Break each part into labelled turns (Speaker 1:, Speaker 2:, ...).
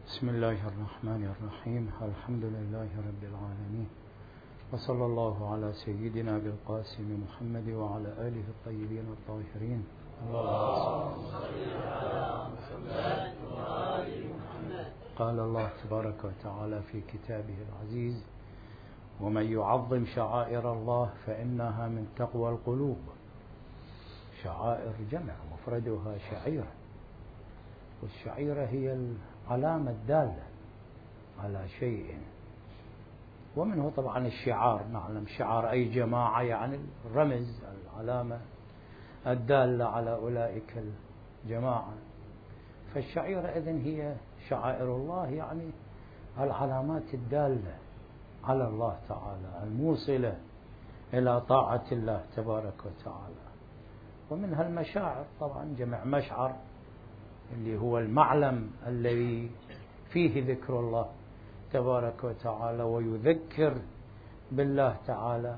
Speaker 1: بسم الله الرحمن الرحيم. الحمد لله رب العالمين، وصلى الله على سيدنا بالقاسم محمد وعلى آله الطيبين الطاهرين.
Speaker 2: اللهم صل على محمد وآل محمد.
Speaker 1: قال الله تبارك وتعالى في كتابه العزيز: ومن يعظم شعائر الله فإنها من تقوى القلوب. شعائر جمع، مفردها شعيرة، والشعيرة هي العلامة الدالة على شيء، ومنه طبعا الشعار. نعلم شعار أي جماعة يعني الرمز، العلامة الدالة على أولئك الجماعة. فالشعيرة إذن هي شعائر الله، يعني العلامات الدالة على الله تعالى، الموصلة إلى طاعة الله تبارك وتعالى. ومنها المشاعر، طبعا جمع مشعر اللي هو المعلم الذي فيه ذكر الله تبارك وتعالى ويذكر بالله تعالى.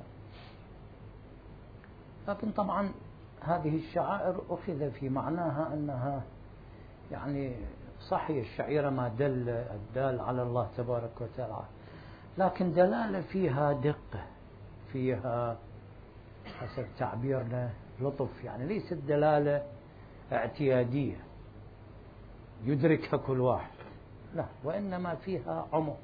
Speaker 1: لكن طبعا هذه الشعائر أخذ في معناها أنها يعني صحيح الشعيرة ما الدال على الله تبارك وتعالى، لكن دلالة فيها دقة، فيها حسب تعبيرنا لطف، يعني ليست دلالة اعتيادية يدركها كل واحد، لا، وإنما فيها عمق.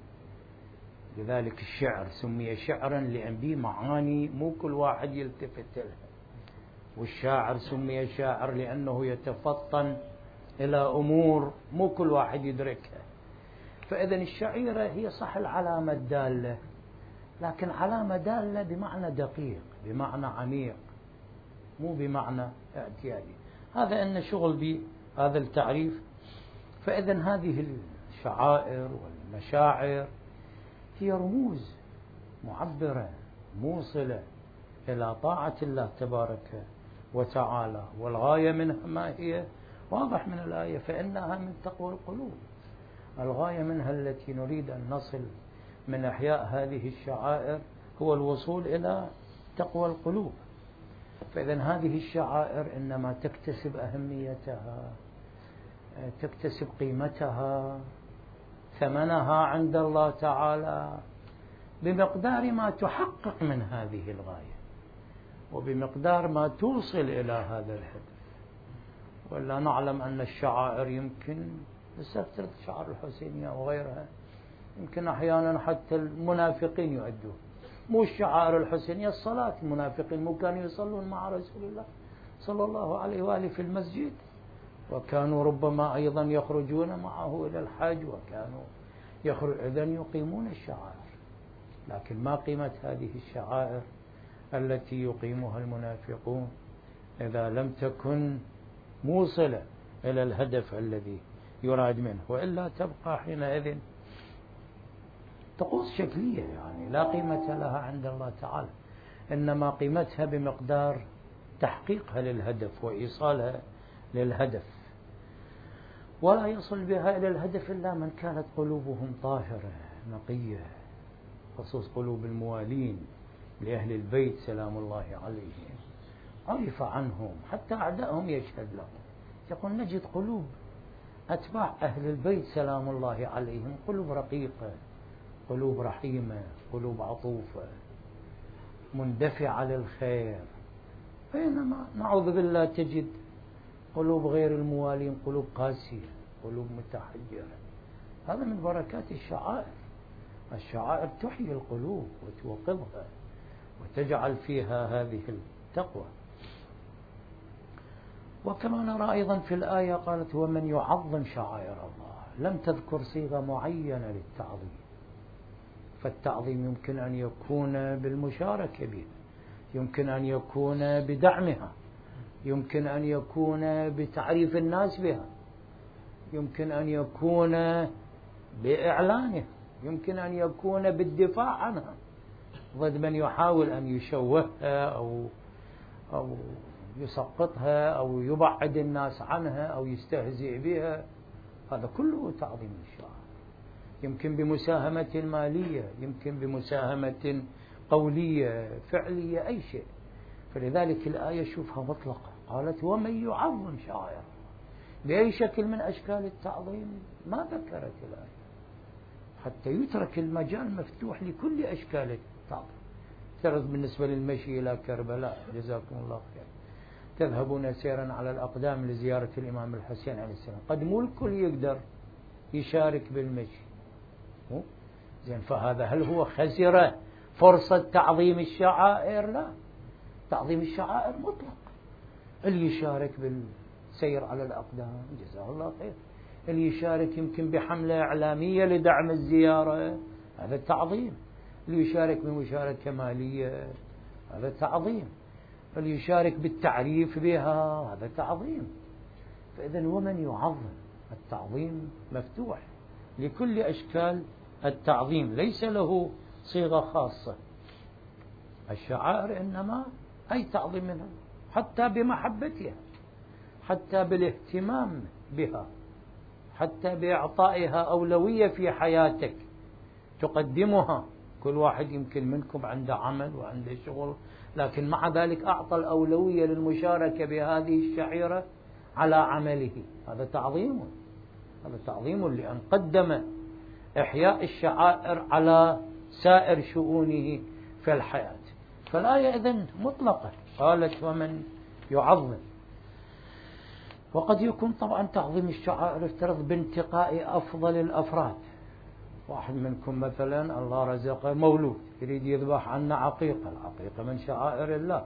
Speaker 1: لذلك الشعر سمي شعرا لأن به معاني مو كل واحد يلتفت لها، والشاعر سمي شاعر لأنه يتفطن إلى أمور مو كل واحد يدركها. فإذن الشعيرة هي صح العلامة الدالة، لكن علامة دالة بمعنى دقيق، بمعنى عميق، مو بمعنى اعتيادي. هذا إن شغل بهذا التعريف. فإذن هذه الشعائر والمشاعر هي رموز معبرة موصلة إلى طاعة الله تبارك وتعالى، والغاية منها ما هي؟ واضح من الآية: فإنها من تقوى القلوب. الغاية منها التي نريد أن نصل من إحياء هذه الشعائر هو الوصول إلى تقوى القلوب. فإذن هذه الشعائر إنما تكتسب أهميتها، تكتسب قيمتها، ثمنها عند الله تعالى بمقدار ما تحقق من هذه الغاية، وبمقدار ما توصل إلى هذا الهدف. ولا نعلم أن الشعائر يمكن نستفترض شعائر الحسينية وغيرها، يمكن أحيانا حتى المنافقين يؤدون، مو الشعائر الحسينية، الصلاة. المنافقين مو كانوا يصلون مع رسول الله صلى الله عليه وآله في المسجد، وكانوا ربما أيضا يخرجون معه إلى الحج، وكانوا إذن يقيمون الشعائر. لكن ما قيمة هذه الشعائر التي يقيمها المنافقون إذا لم تكن موصلة إلى الهدف الذي يراد منه، وإلا تبقى حينئذ طقوس شكلية، يعني لا قيمة لها عند الله تعالى، إنما قيمتها بمقدار تحقيقها للهدف وإيصالها للهدف. ولا يصل بها إلى الهدف إلا من كانت قلوبهم طاهرة نقية، خصوص قلوب الموالين لأهل البيت سلام الله عليهم، عرف عنهم حتى أعدائهم يشهد لهم. يقول: نجد قلوب أتباع أهل البيت سلام الله عليهم قلوب رقيقة، قلوب رحيمة، قلوب عطوفة، مندفعة للخير. بينما نعوذ بالله تجد قلوب غير الموالين قلوب قاسية، قلوب متحجرة. هذا من بركات الشعائر. الشعائر تحيي القلوب وتوقظها وتجعل فيها هذه التقوى. وكما نرى أيضا في الآية قالت: ومن يعظم شعائر الله، لم تذكر صيغة معينة للتعظيم. فالتعظيم يمكن أن يكون بالمشاركة بها، يمكن أن يكون بدعمها، يمكن أن يكون بتعريف الناس بها، يمكن أن يكون بإعلانها، يمكن أن يكون بالدفاع عنها ضد من يحاول أن يشوهها أو يسقطها أو يبعد الناس عنها أو يستهزئ بها. هذا كله تعظيم الشعائر. يمكن بمساهمة مالية، يمكن بمساهمة قولية فعلية، أي شيء. فلذلك الآية شوفها مطلقة، قالت: ومن يعظم شعائر. بأي شكل من أشكال التعظيم ما ذكرت الآية، حتى يترك المجال مفتوح لكل أشكال التعظيم. افترض بالنسبة للمشي إلى كربلاء، جزاكم الله خير، تذهبون سيرا على الأقدام لزيارة الإمام الحسين عليه السلام، قد مو الكل يقدر يشارك بالمشي، زين، فهذا هل هو خسر فرصة تعظيم الشعائر؟ لا، تعظيم الشعائر مطلق. اللي يشارك بالسير على الأقدام جزاه الله خير، اللي يشارك يمكن بحملة إعلامية لدعم الزيارة هذا تعظيم، اللي يشارك بمشاركة مالية هذا تعظيم، اللي يشارك بالتعريف بها هذا تعظيم. فإذا ومن يعظم، التعظيم مفتوح لكل أشكال التعظيم، ليس له صيغة خاصة. الشعائر إنما أي تعظيم منها، حتى بمحبتها، حتى بالاهتمام بها، حتى بإعطائها أولوية في حياتك تقدمها. كل واحد يمكن منكم عنده عمل وعنده شغل، لكن مع ذلك أعطى الأولوية للمشاركة بهذه الشعيرة على عمله، هذا تعظيم، هذا تعظيم، لأن قدم إحياء الشعائر على سائر شؤونه في الحياة. فالآية إذن مطلقة، قالت ومن يعظم. وقد يكون طبعا تعظيم الشعائر افترض بانتقاء أفضل الأفراد. واحد منكم مثلا الله رزقه مولود يريد يذبح عنا عقيقة، العقيقة من شعائر الله،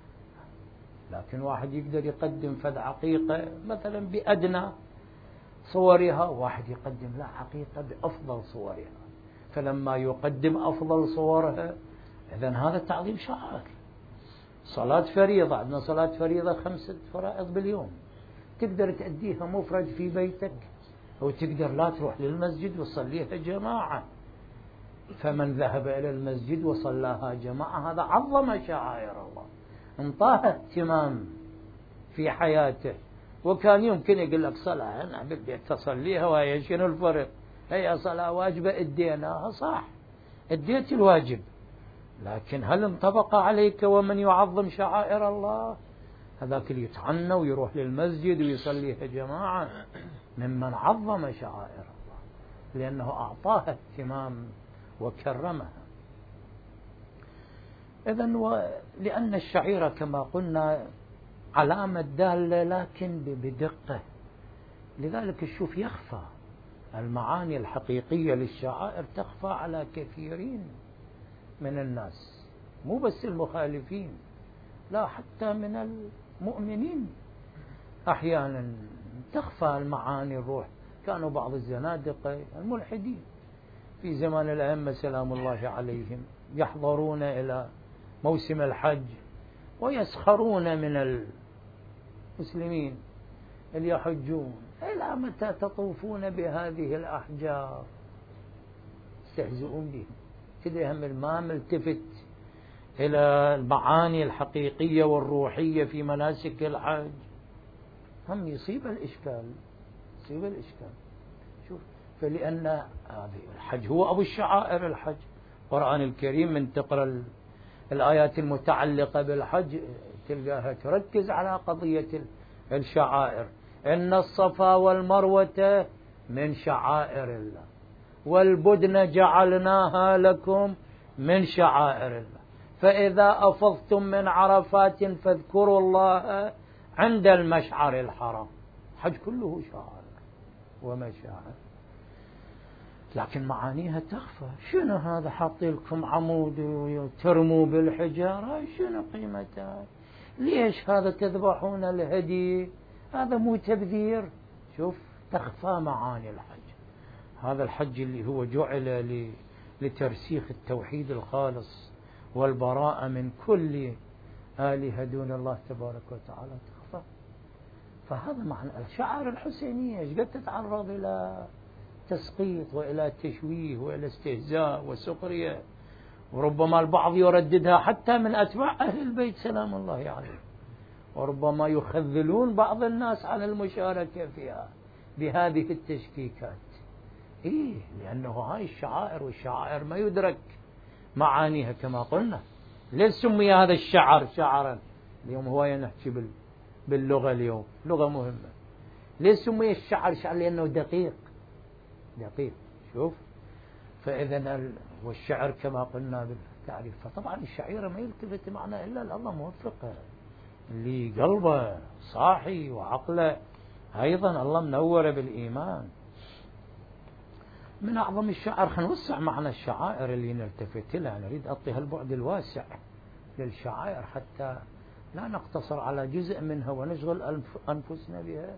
Speaker 1: لكن واحد يقدر يقدم فد عقيقة مثلا بأدنى صورها، واحد يقدم لا عقيقة بأفضل صورها، فلما يقدم أفضل صورها إذن هذا تعظيم شعائر. صلاة فريضة، عندنا صلاة فريضة 5 فرائض باليوم، تقدر تأديها مفرد في بيتك، أو تقدر لا تروح للمسجد وصليها جماعة. فمن ذهب إلى المسجد وصلاها جماعة هذا عظم شعائر الله، انطاها اهتمام في حياته. وكان يمكن يقول لك صلاة أنا بدي تصليها وهي شنو الفرق؟ هي صلاة واجبة اديناها، صح اديت الواجب، لكن هل انطبق عليك ومن يعظم شعائر الله؟ هذاك اللي يتعنى ويروح للمسجد ويصليها جماعة ممن عظم شعائر الله، لأنه أعطاها اهتمام وكرمها. إذن لأن الشعيرة كما قلنا علامة دالة لكن بدقة، لذلك الشوف يخفى المعاني الحقيقية للشعائر، تخفى على كثيرين من الناس، مو بس المخالفين، لا حتى من المؤمنين أحيانا تخفى المعاني الروح. كانوا بعض الزنادقة الملحدين في زمان الأئمة سلام الله عليهم يحضرون إلى موسم الحج ويسخرون من المسلمين اللي يحجون، إلى متى تطوفون بهذه الأحجار؟ يستهزئون بهم كده، هم ما ملتفت إلى المعاني الحقيقية والروحية في مناسك الحج، هم يصيب الإشكال، يصيب الإشكال. شوف، فلأن هذه الحج هو أبو الشعائر، الحج القرآن الكريم من تقرأ الآيات المتعلقة بالحج تلقاها تركز على قضية الشعائر. إن الصفا والمروة من شعائر الله، والبدن جعلناها لكم من شعائر الله، فإذا أفضتم من عرفات فاذكروا الله عند المشعر الحرام. حج كله شعائر ومشاعر، لكن معانيها تخفى. شنو هذا حاط لكم عمود وترموا بالحجارة، شنو قيمتها؟ ليش هذا تذبحون الهدي؟ هذا مو تبذير؟ شوف، تخفى معاني الحج. هذا الحج اللي هو جعل لترسيخ التوحيد الخالص والبراءة من كل آلهة دون الله تبارك وتعالى، تخفى. فهذا معنى الشعائر الحسينية ايش قد تتعرض إلى تسقيط وإلى تشويه وإلى استهزاء وسخرية، وربما البعض يرددها حتى من أتباع أهل البيت سلام الله عليهم، وربما يخذلون بعض الناس على المشاركة فيها بهذه التشكيكات. إيه، لأنه هاي الشعائر، والشعائر ما يدرك معانيها كما قلنا. ليش سمي هذا الشعر شعرا؟ اليوم هو نحكي باللغة، اليوم لغة مهمة، ليش سمي الشعر شعر؟ لأنه دقيق. شوف. فإذا والشعر كما قلنا بالتعريف. فطبعا الشعيرة ما يلتفت معنى إلا الله موفقه، اللي قلبه صاحي وعقله أيضا الله منوره بالإيمان. من أعظم الشعر، خلينا نوسع معنى الشعائر اللي نلتفت لها، نريد أعطي هالبعد الواسع للشعائر حتى لا نقتصر على جزء منها ونشغل أنفسنا بها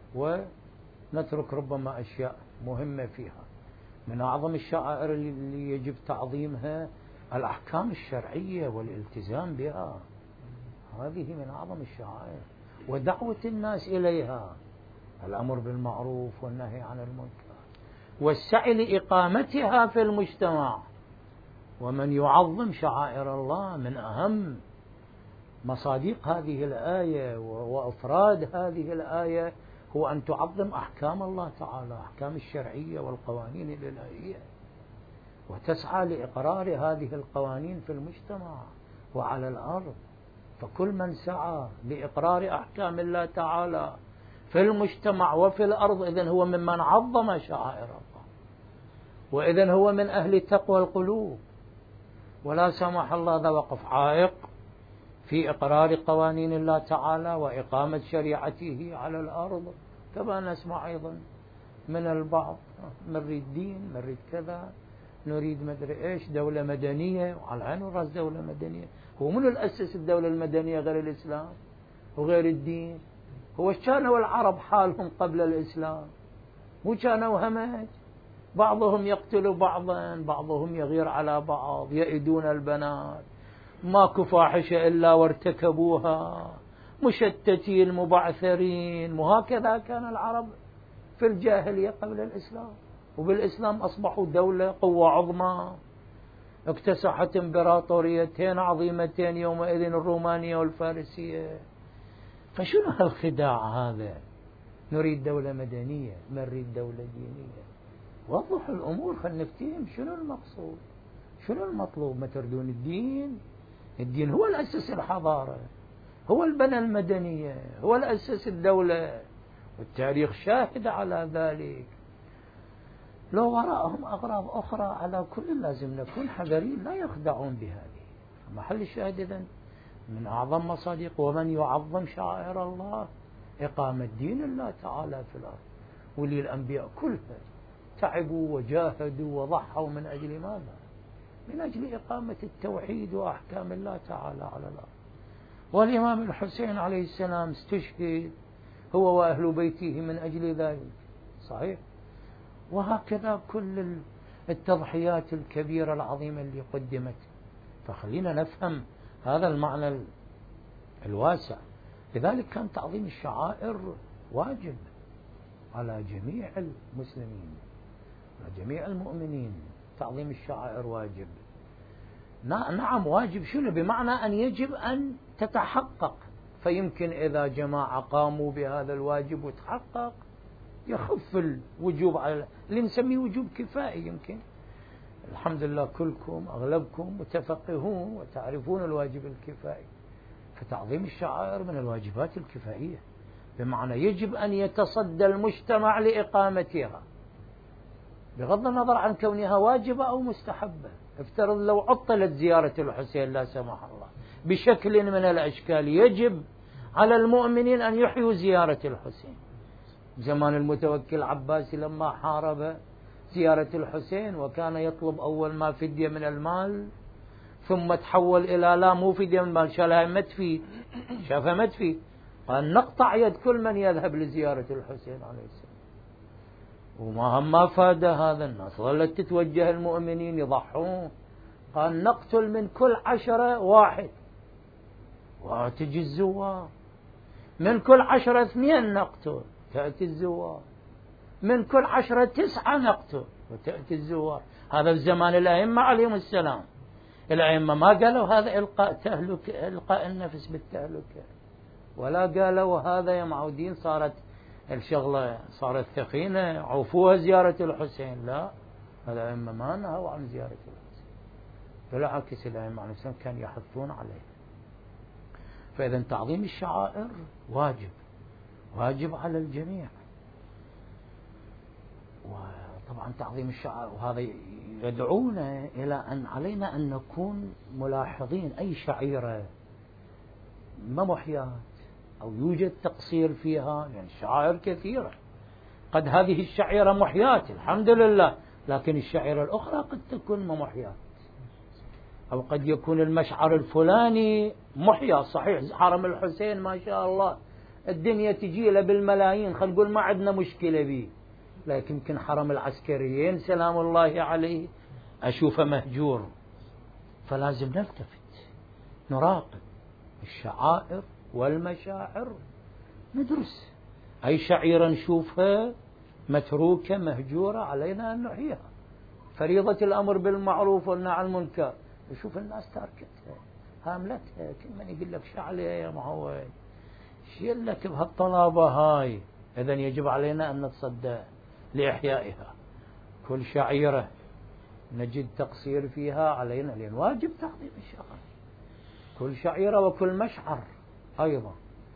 Speaker 1: ونترك ربما أشياء مهمة فيها. من أعظم الشعائر اللي يجب تعظيمها الأحكام الشرعية والالتزام بها، هذه من أعظم الشعائر، ودعوة الناس إليها، الأمر بالمعروف والنهي عن المنكر والسعي لإقامتها في المجتمع. ومن يعظم شعائر الله من أهم مصادق هذه الآية وأفراد هذه الآية هو أن تعظم أحكام الله تعالى، أحكام الشرعية والقوانين الإلهية، وتسعى لإقرار هذه القوانين في المجتمع وعلى الأرض. فكل من سعى لإقرار أحكام الله تعالى في المجتمع وفي الأرض إذن هو ممن عظم شعائر الله، وإذن هو من أهل تقوى القلوب. ولا سمح الله ذا وقف عائق في إقرار قوانين الله تعالى وإقامة شريعته على الأرض، كما نسمع أيضا من البعض نريد دين، نريد كذا، نريد مدري إيش، دولة مدنية، وعلى العين والرأس دولة مدنية. هو من الأسس الدولة المدنية غير الإسلام وغير الدين؟ هو كانوا العرب حالهم قبل الإسلام؟ مو كانوا همج؟ بعضهم يقتل بعضا، بعضهم يغير على بعض، يئدون البنات، ماكو فاحشة إلا وارتكبوها، مشتتين مبعثرين. وهكذا كان العرب في الجاهلية قبل الإسلام، وبالإسلام أصبحوا دولة قوة عظمى، اكتسحت امبراطوريتين عظيمتين يومئذ، الرومانية والفارسية. فشنو هالخداع هذا؟ نريد دولة مدنية، ما نريد دولة دينية. وضحوا الأمور، خلينا نفتهم شنو المقصود، شنو المطلوب. ما تردون الدين؟ الدين هو الأساس الحضارة، هو البنى المدنية، هو الأساس الدولة، والتاريخ شاهد على ذلك. لو وراءهم أغراض أخرى على كل لازم نكون حذرين، لا يخدعون بهذه. محل الشاهد إذن من أعظم مصادق ومن يعظم شعائر الله إقامة دين الله تعالى في الأرض. ولي الأنبياء كلها تعبوا وجاهدوا وضحوا من أجل ماذا؟ من أجل إقامة التوحيد وأحكام الله تعالى على الأرض. والإمام الحسين عليه السلام استشهد هو وأهل بيته من أجل ذلك، صحيح؟ وهكذا كل التضحيات الكبيرة العظيمة اللي قدمت. فخلينا نفهم هذا المعنى الواسع. لذلك كان تعظيم الشعائر واجب على جميع المسلمين، على جميع المؤمنين. تعظيم الشعائر واجب. نعم واجب. شنو؟ بمعنى أن يجب أن تتحقق. فيمكن إذا جماعة قاموا بهذا الواجب وتحقق يخف الوجوب على اللي نسميه وجوب كفائي. يمكن الحمد لله كلكم أغلبكم متفقهون وتعرفون الواجب الكفائي. فتعظيم الشعائر من الواجبات الكفائية، بمعنى يجب أن يتصدى المجتمع لإقامتها بغض النظر عن كونها واجبة أو مستحبة. افترض لو عطلت زيارة الحسين لا سمح الله بشكل من الأشكال، يجب على المؤمنين أن يحيوا زيارة الحسين. زمان المتوكل العباسي لما حارب زيارة الحسين وكان يطلب أول ما فدية من المال، ثم تحول إلى لا مو فدية من المال، شالها مدفي، شافها مدفي، قال نقطع يد كل من يذهب لزيارة الحسين عليه السلام. وما فاد هذا، الناس ظلت تتوجه المؤمنين يضحون، قال نقتل من كل 10 واحد وتجي الزوار، من كل 10 2 نقتل تأتي الزوار، من كل 10 9 نقتل وتأتي الزوار. هذا في زمان الأئمة عليهم السلام. الأئمة ما قالوا هذا إلقاء تهلكة، إلقاء النفس بالتهلكة، ولا قالوا هذا يا معودين صارت الشغلة صارت ثخينة عوفوها زيارة الحسين. لا، الأئمة ما نهوا عن زيارة الحسين، بالعكس الأئمة عليه السلام كانوا يحثون عليه. فإذا تعظيم الشعائر واجب، واجب على الجميع. طبعا تعظيم الشعائر، وهذا يدعونا إلى أن علينا أن نكون ملاحظين أي شعيرة ما محيات أو يوجد تقصير فيها، يعني الشعائر كثيرة، قد هذه الشعيرة محيات الحمد لله، لكن الشعيرة الأخرى قد تكون ما محيات، أو قد يكون المشعر الفلاني محيا صحيح، حرم الحسين ما شاء الله الدنيا تجي له بالملايين، خلينا نقول ما عندنا مشكلة به، لكن يمكن حرم العسكريين سلام الله عليه أشوفه مهجور. فلازم نلتفت نراقب الشعائر والمشاعر، ندرس أي شعيرة نشوفها متروكة مهجورة علينا أن نحييها. فريضة الأمر بالمعروف والنهي عن المنكر، نشوف الناس تاركتها هاملتها، كل من يقول لك شعلي يا معود شيل لك بهالطلابة هاي. إذن يجب علينا أن نتصدى لإحيائها. كل شعيرة نجد تقصير فيها علينا، لأن واجب تعظيم الشعائر، كل شعيرة وكل مشعر أيضا.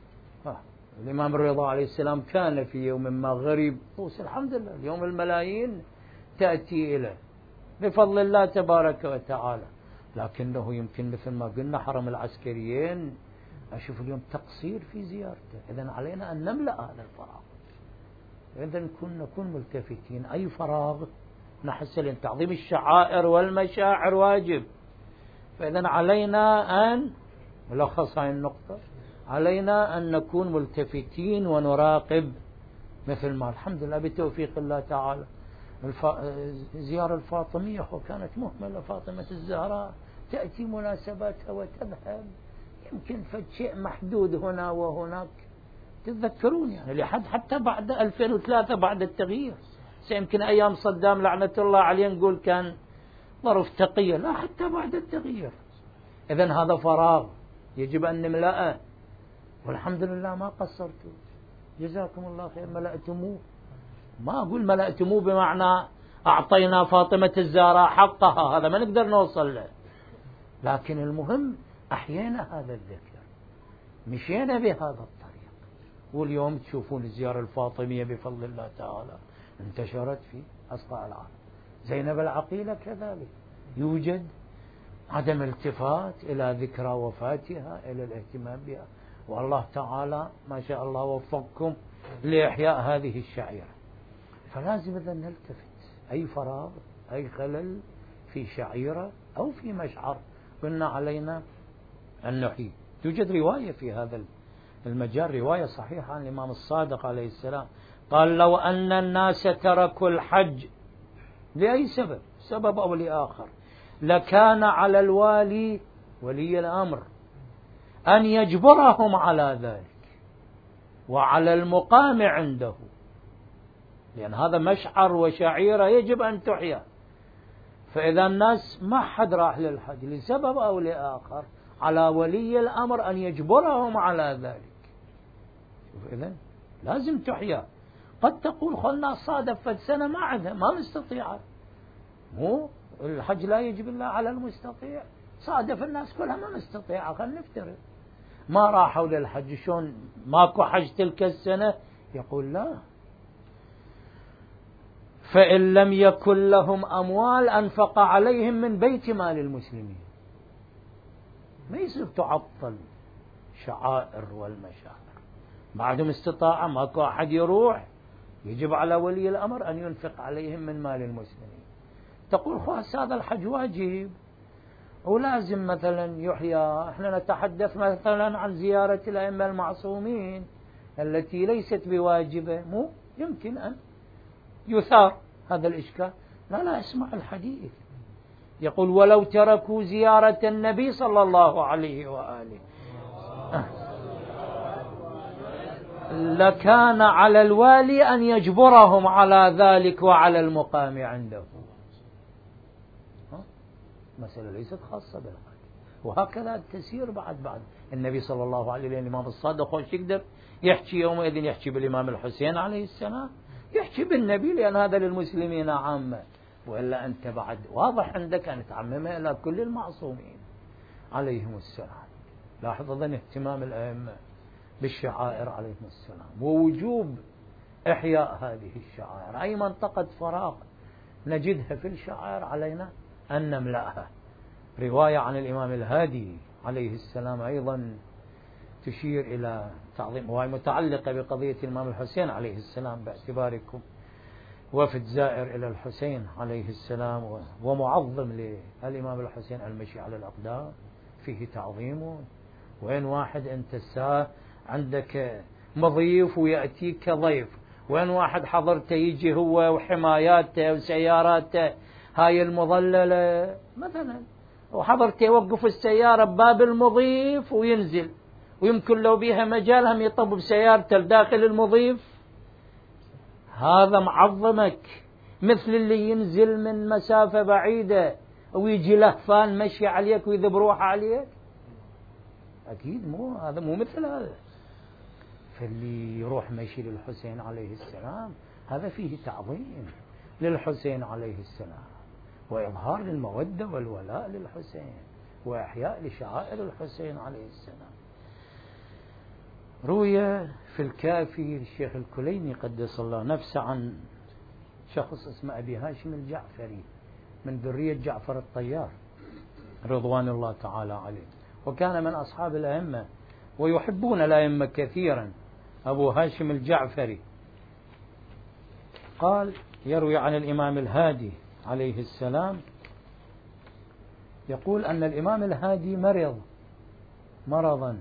Speaker 1: الإمام الرضا عليه السلام كان في يوم ما غريب طوس، الحمد لله اليوم الملايين تأتي إليه بفضل الله تبارك وتعالى، لكنه يمكن مثل ما قلنا حرم العسكريين أشوف اليوم تقصير في زيارته. إذن علينا أن نملأ هذا الفراغ، إذن نكون ملتفتين أي فراغ نحس لأن تعظيم الشعائر والمشاعر واجب. فإذن علينا أن ملخص هذه النقطة، علينا أن نكون ملتفتين ونراقب مثل ما الحمد لله بتوفيق الله تعالى زيارة الفاطمية وكانت مهملة، فاطمة الزهراء تأتي مناسباتها وتذهب، يمكن فشيء محدود هنا وهناك تتذكرون يعني لحد حتى بعد 2003 بعد التغيير، سيمكن أيام صدام لعنة الله عليه نقول كان ظرف تقية، لا حتى بعد التغيير. إذن هذا فراغ يجب أن نملأه، والحمد لله ما قصرتوا جزاكم الله خير، ملأتموه. ما أقول ملأتموه بمعنى أعطينا فاطمة الزهراء حقها، هذا ما نقدر نوصل له، لكن المهم أحيينا هذا الذكر، مشينا بهذا الطريق. واليوم تشوفون الزيارة الفاطمية بفضل الله تعالى انتشرت في أصقاع العالم. زينب العقيلة كذلك يوجد عدم التفات إلى ذكرى وفاتها، إلى الاهتمام بها، والله تعالى ما شاء الله وفقكم لإحياء هذه الشعيرة. فلازم إذا نلتفت أي فراغ أي خلل في شعيرة أو في مشعر قلنا علينا أن نحيي. توجد رواية في هذا المجال، رواية صحيحة عن الإمام الصادق عليه السلام قال لو أن الناس تركوا الحج لأي سبب أو لآخر، لكان على الوالي ولي الأمر أن يجبرهم على ذلك وعلى المقام عنده، لأن هذا مشعر وشعيرة يجب أن تحيا. فإذا الناس ما حد راح للحج لسبب أو لآخر، على ولي الأمر أن يجبرهم على ذلك. إذن لازم تحيا. قد تقول خلنا صادف السنة ما عندها ما مستطيعة، مو الحج لا يجب إلا على المستطيع، صادف الناس كلها ما مستطيعة، خلنا نفترض ما راحوا للحج، شون ماكو حج تلك السنة؟ يقول لا، فإن لم يكن لهم أموال أنفق عليهم من بيت مال المسلمين. ما يصير تعطل شعائر والمشاعر، بعدهم استطاعة ماكو أحد يروح، يجب على ولي الأمر أن ينفق عليهم من مال المسلمين. تقول خلاص هذا الحج واجب ولازم مثلا يحيى. احنا نتحدث مثلا عن زيارة الأئمة المعصومين التي ليست بواجبة، مو يمكن أن يثار هذا الإشكال. لا اسمع الحديث يقول ولو تركوا زيارة النبي صلى الله عليه وآله لكان على الوالي أن يجبرهم على ذلك وعلى المقام عنده. مسألة ليست خاصة بالحج، وهكذا تسير بعد النبي صلى الله عليه وسلم. الإمام الصادق خوش يقدر يحكي يومئذ يحكي بالإمام الحسين عليه السلام، يحكي بالنبي لأن هذا للمسلمين عامة، وإلا أنت بعد واضح عندك أن تعممها إلى كل المعصومين عليهم السلام. لاحظ أيضا اهتمام الأئمة بالشعائر عليهم السلام ووجوب إحياء هذه الشعائر. أي منطقة فراغ نجدها في الشعائر علينا أن نملأها. رواية عن الإمام الهادي عليه السلام أيضا تشير إلى تعظيم، وهي متعلقة بقضية الإمام الحسين عليه السلام، باعتباركم وفد زائر إلى الحسين عليه السلام ومعظم للإمام الحسين المشي على الأقدام، فيه تعظيمه. وين واحد أنت الساعة عندك مضيف ويأتيك ضيف، وين واحد حضرته يجي هو وحماياته وسياراته هاي المظللة مثلا، وحضرته يوقف السيارة بباب المضيف وينزل، ويمكن لو بيها مجال هم يطب بسيارته لداخل المضيف. هذا معظمك، مثل اللي ينزل من مسافة بعيدة ويجي لهفان مشي عليك ويذب روحه عليك. أكيد مو هذا، مو مثل هذا. فاللي يروح مشي للحسين عليه السلام هذا فيه تعظيم للحسين عليه السلام، وإظهار للمودة والولاء للحسين، وإحياء لشعائر الحسين عليه السلام. روي في الكافي للشيخ الكليني قدس الله نفسه عن شخص اسمه أبي هاشم الجعفري من ذرية جعفر الطيار رضوان الله تعالى عليه، وكان من أصحاب الأئمة ويحبون الأئمة كثيرا. أبو هاشم الجعفري قال، يروي عن الإمام الهادي عليه السلام، يقول أن الإمام الهادي مرض مرضا،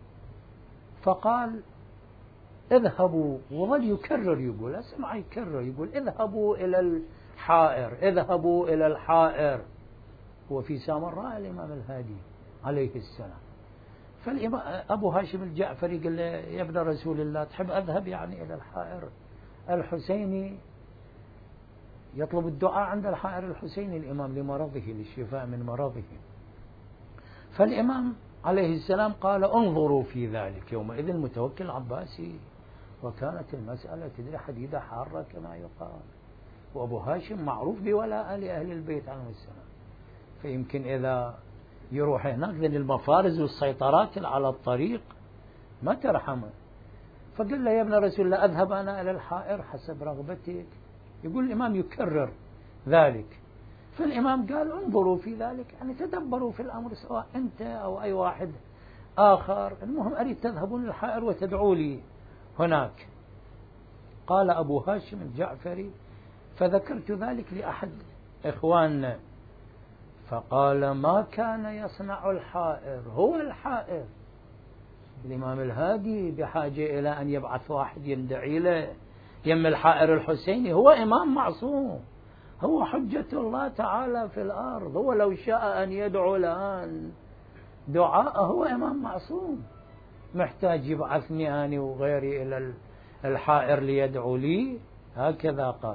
Speaker 1: فقال اذهبوا، وظل يكرر يقول، أسمع يكرر يقول اذهبوا إلى الحائر، اذهبوا إلى الحائر. هو في سامراء الإمام الهادي عليه السلام. فأبو هاشم الجعفري قال له يا ابن رسول الله تحب أذهب يعني إلى الحائر الحسيني؟ يطلب الدعاء عند الحائر الحسيني الإمام لمرضه، للشفاء من مرضه. فالإمام عليه السلام قال انظروا في ذلك. يومئذ المتوكل العباسي، وكانت المسألة تدري حديدة حارة كما يقال، وأبو هاشم معروف بولاء لأهل البيت عليهم السلام، فيمكن إذا يروح هناك ذن المفارز والسيطرات على الطريق ما ترحمه. فقال له يا ابن رسول الله أذهب أنا إلى الحائر حسب رغبتك. يقول الإمام يكرر ذلك. فالإمام قال انظروا في ذلك، يعني تدبروا في الأمر سواء أنت أو أي واحد آخر، المهم أريد تذهبون للحائر وتدعوا لي هناك. قال أبو هاشم الجعفري فذكرت ذلك لأحد إخواننا، فقال ما كان يصنع الحائر، هو الحائر الإمام الهادي بحاجة إلى أن يبعث واحد يندعي له يم الحائر الحسيني؟ هو إمام معصوم، هو حجة الله تعالى في الأرض، هو لو شاء أن يدعو الآن دعاء، هو إمام معصوم، محتاج يبعثني أنا وغيري إلى الحائر ليدعو لي؟ هكذا قال.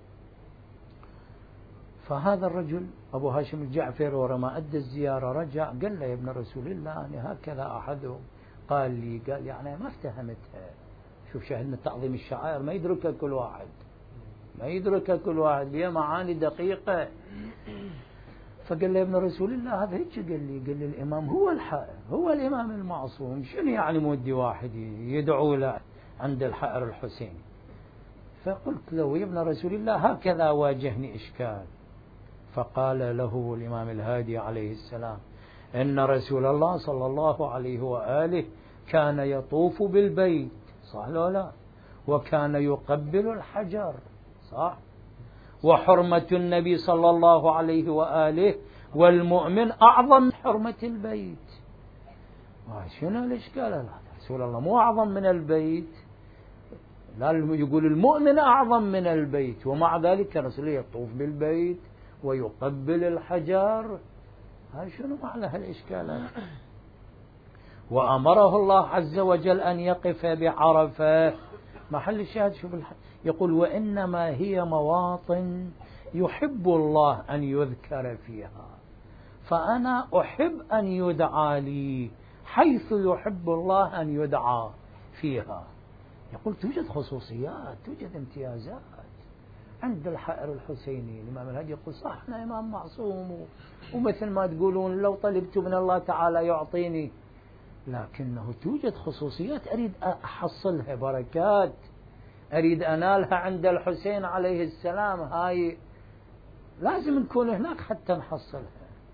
Speaker 1: فهذا الرجل أبو هاشم الجعفر ورما أدى الزيارة رجع قال له يا ابن رسول الله أنا هكذا أحدهم قال لي، قال يعني ما افتهمتها. شوف شاهدنا تعظيم الشعائر ما يدركها كل واحد، ما يدركها كل واحد، بها معاني دقيقة. فقال له يا ابن رسول الله هذا هيك قال لي الإمام هو الحائر، هو الإمام المعصوم، شنو يعني مودي واحد يدعو له عند الحائر الحسين؟ فقلت له يا ابن رسول الله هكذا واجهني إشكال. فقال له الإمام الهادي عليه السلام إن رسول الله صلى الله عليه وآله كان يطوف بالبيت، صح لا لا، وكان يقبل الحجر، صح، وحرمة النبي صلى الله عليه وآله والمؤمن أعظم من حرمة البيت. شنو الإشكال؟ رسول الله مو أعظم من البيت، لا يقول المؤمن أعظم من البيت، ومع ذلك رسول الله يطوف بالبيت ويقبل الحجر. هاي شنو معنى هالإشكال؟ وأمره الله عز وجل أن يقف بعرفة، محل الشاهد. شوف يقول وإنما هي مواطن يحب الله أن يذكر فيها، فأنا أحب أن يدعى لي حيث يحب الله أن يدعى فيها. يقول توجد خصوصيات، توجد امتيازات عند الحائر الحسيني. الإمام الهادي يقول صح أنا إمام معصوم، ومثل ما تقولون لو طلبت من الله تعالى يعطيني، لكنه توجد خصوصيات أريد أحصلها، بركات أريد أنالها عند الحسين عليه السلام. هاي لازم نكون هناك حتى نحصلها.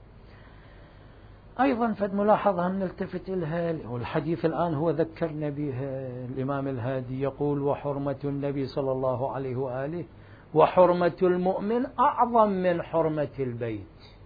Speaker 1: أيضا فد ملاحظة هم نلتفت إلها، والحديث الآن هو ذكرنا بها الإمام الهادي يقول: وحرمة النبي صلى الله عليه وآله وحرمة المؤمن أعظم من حرمة البيت.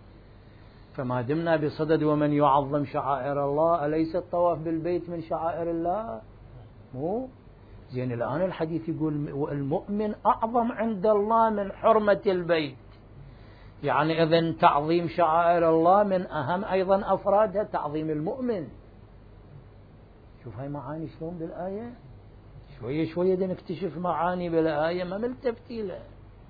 Speaker 1: فما دمنا بصدد ومن يعظم شعائر الله، أليس الطواف بالبيت من شعائر الله؟ مو زين الآن الحديث يقول المؤمن أعظم عند الله من حرمة البيت، يعني إذن تعظيم شعائر الله من أهم أيضا أفرادها تعظيم المؤمن. شوف هاي معاني شلون بالآية، شوية شوية نكتشف معاني بالآية ما ملتفتي لها.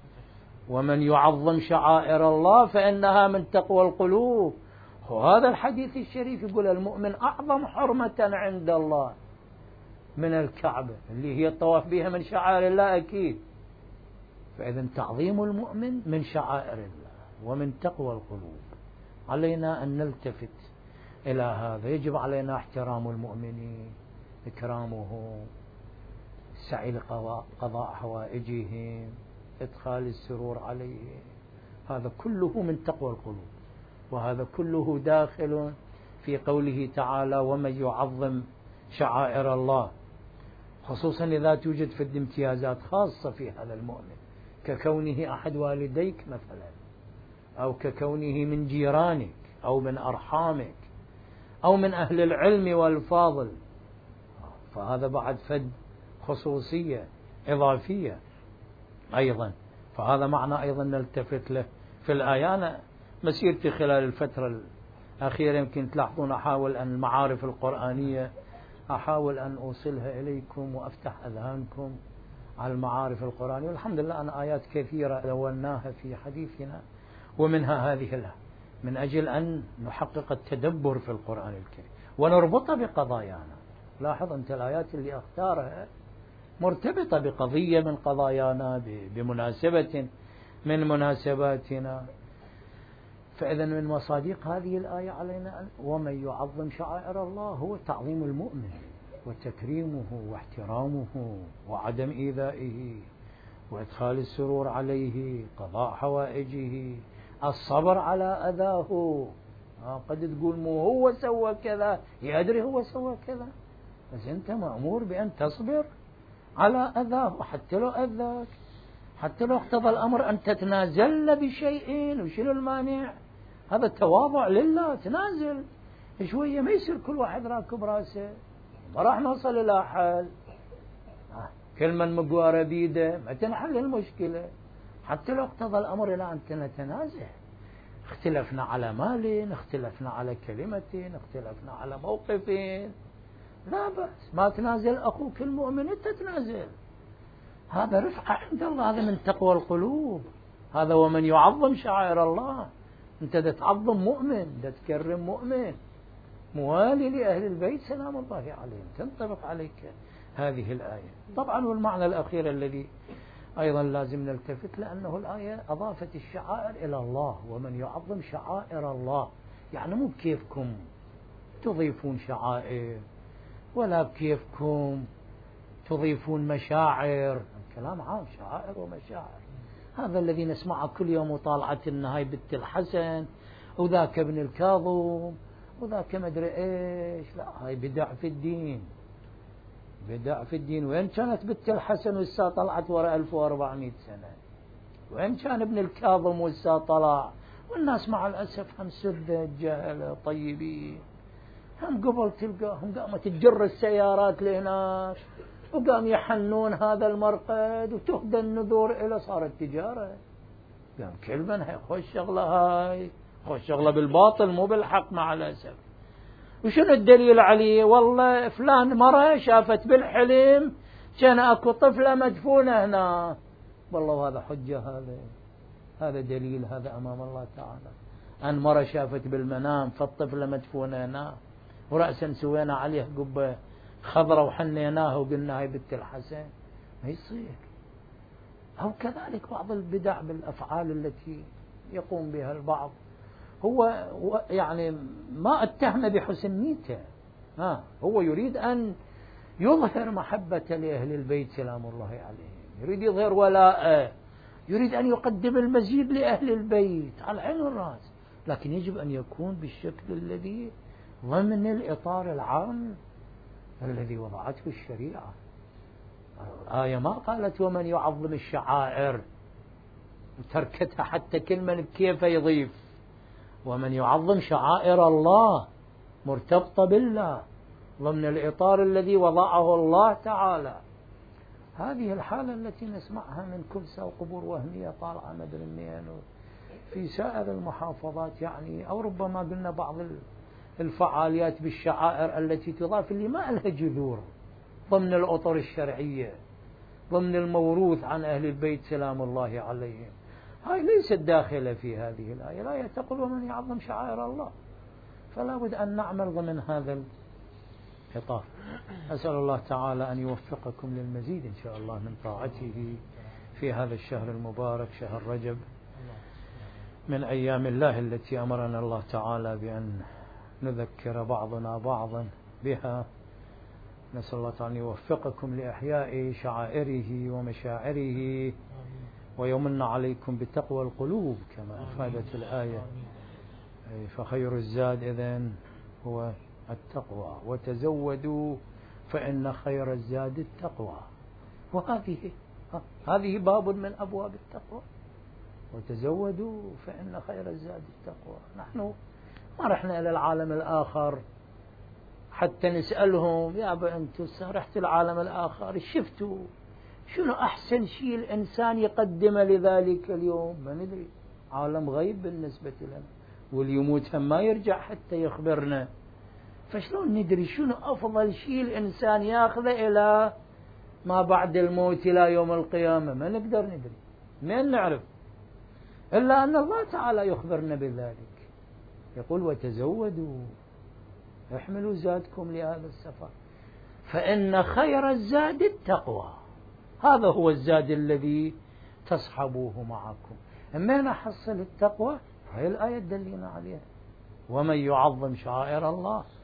Speaker 1: ومن يعظم شعائر الله فإنها من تقوى القلوب. وهذا الحديث الشريف يقول المؤمن أعظم حرمة عند الله من الكعبة اللي هي الطواف بها من شعائر الله أكيد. فإذا تعظيم المؤمن من شعائر الله ومن تقوى القلوب. علينا أن نلتفت إلى هذا. يجب علينا احترام المؤمنين، إكرامهم، السعي لقضاء حوائجهم، إدخال السرور عليهم. هذا كله من تقوى القلوب، وهذا كله داخل في قوله تعالى: ومن يعظم شعائر الله، خصوصا إذا توجد في امتيازات خاصة في هذا المؤمن، ككونه أحد والديك مثلا، أو ككونه من جيرانك أو من أرحامك أو من أهل العلم والفاضل. فهذا بعد فد خصوصية إضافية أيضا. فهذا معنى أيضا نلتفت له في الآية. أنا مسيرتي خلال الفترة الأخيرة يمكن تلاحظون أحاول أن المعارف القرآنية أحاول أن أوصلها إليكم وأفتح أذهانكم على المعارف القرآنية. والحمد لله أن آيات كثيرة دوناها في حديثنا، ومنها هذه من أجل أن نحقق التدبر في القرآن الكريم ونربطه بقضايانا. لاحظ أنت الآيات اللي أختارها مرتبطة بقضية من قضايانا، بمناسبة من مناسباتنا. فإذا من مصادق هذه الآية علينا أن ومن يعظم شعائر الله هو تعظيم المؤمن وتكريمه واحترامه وعدم إيذائه وإدخال السرور عليه، قضاء حوائجه، الصبر على أذاه. قد تقول مو هو سوى كذا، يدري هو سوى كذا، بس أنت مأمور بأن تصبر على أذاه حتى لو أذاك، حتى لو اقتضى الأمر أن تتنازل بشيء. وشنو المانع؟ هذا التواضع لله. تنازل شوية، ما يصير كل واحد راكب راسه، ما راح نوصل إلى حل. كل من مقوارة بيده ما تنحل المشكلة، حتى لو اقتضى الأمر إلى أن نتنازل. اختلفنا على مال، اختلفنا على كلمة، اختلفنا على موقف، لا بأس، ما تنازل أخوك المؤمن أنت تنازل. هذا رفعة عند الله، هذا من تقوى القلوب. هذا ومن يعظم شعائر الله. أنت دا تعظم مؤمن، دا تكرم مؤمن، موالي لأهل البيت سلام الله عليهم، تنطبق عليك هذه الآية. طبعا والمعنى الأخير الذي أيضا لازم نلتفت، لأنه الآية أضافت الشعائر إلى الله. ومن يعظم شعائر الله، يعني مو بكيفكم تضيفون شعائر، ولا بكيفكم تضيفون مشاعر. الكلام عام، شعائر ومشاعر. هذا الذي نسمعه كل يوم، وطالعة النهاية بنت الحسن، وذاك ابن الكاظم، وذاك مدري ايش. لا، هاي بدع في الدين، بدع في الدين. وين كانت بنت الحسن والسا طلعت وراء 1400 سنة؟ وين كان ابن الكاظم والسا طلع؟ والناس مع الأسف هم سذة جهلة طيبين، هم قبل تلقاهم قامت تجر السيارات لهناك، وقام يحنون هذا المرقد وتهدى النذور إلى صارت تجارة. قام كل من هاي خوش شغلة، هاي خوش شغلة بالباطل مو بالحق مع الأسف. وشنو الدليل عليه؟ والله فلان مرة شافت بالحلم كان أكو طفلة مدفونة هنا. والله هذا حجة، هذا دليل، هذا أمام الله تعالى. أن مرة شافت بالمنام فالطفلة مدفونة هنا، ورأسا سوينا عليه قبة خضرة وحنيناه وقلنا هاي بنت الحسن. ما يصير. أو كذلك بعض البدع بالأفعال التي يقوم بها البعض، هو يعني ما اتهم بحسن نيته، هو يريد أن يظهر محبة لأهل البيت سلام الله عليهم، يريد يظهر ولاء، يريد أن يقدم المزيد لأهل البيت على العين والرأس، لكن يجب أن يكون بالشكل الذي ضمن الإطار العام الذي وضعته الشريعة. الآية ما قالت ومن يعظم الشعائر، تركتها حتى كلمة كيف يضيف ومن يعظم شعائر الله مرتبطة بالله ضمن الإطار الذي وضعه الله تعالى. هذه الحالة التي نسمعها من كلسة وقبور وهمية طالعة مدري منين في سائر المحافظات، يعني أو ربما قلنا بعض الفعاليات بالشعائر التي تضاف اللي ما لها جذور ضمن الأطر الشرعية ضمن الموروث عن أهل البيت سلام الله عليهم. هاي ليست داخلة في هذه الآية. لا تقول ومن يعظم شعائر الله، فلا بد أن نعمل ضمن هذا الإطار. أسأل الله تعالى أن يوفقكم للمزيد إن شاء الله من طاعته في هذا الشهر المبارك شهر رجب من أيام الله التي أمرنا الله تعالى بأن نذكر بعضنا بعضا بها. نسأل الله تعالى أن يوفقكم لإحياء شعائره ومشاعره ويمن عليكم بتقوى القلوب كما أفادت الآية. فخير الزاد إذن هو التقوى، وتزودوا فإن خير الزاد التقوى. هذه باب من أبواب التقوى، وتزودوا فإن خير الزاد التقوى. نحن ما رحنا إلى العالم الآخر حتى نسألهم يا أبا أنتم رحتوا العالم الآخر شفتوا شنو أحسن شيء الإنسان يقدمه لذلك اليوم؟ ما ندري، عالم غيب بالنسبة لنا، واللي يموت هم ما يرجع حتى يخبرنا. فشلون ندري شنو أفضل شيء الإنسان يأخذه إلى ما بعد الموت إلى يوم القيامة؟ ما نقدر ندري، من نعرف إلا أن الله تعالى يخبرنا بذلك، يقول وتزودوا احملوا زادكم لهذا السفر فإن خير الزاد التقوى. هذا هو الزاد الذي تصحبوه معكم. أما نحصل التقوى هي الآية دلينا عليها، ومن يعظم شعائر الله